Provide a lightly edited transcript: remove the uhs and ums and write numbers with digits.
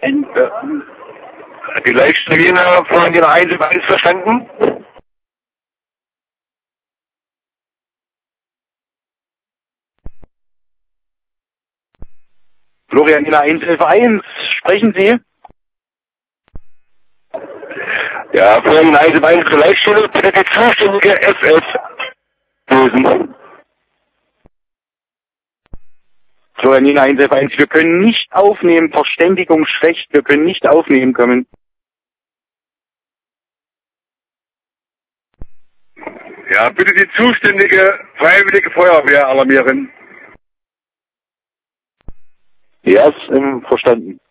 Die Leitstelle von den 1 verstanden? Florianina 111, sprechen Sie? Ja, Florianina 111 zur Leitstelle, bitte die zuständige FF lösen. Florianina 111, wir können nicht aufnehmen, Verständigung schlecht, wir können nicht aufnehmen kommen. Ja, bitte die zuständige Freiwillige Feuerwehr alarmieren. Ja, ist verstanden.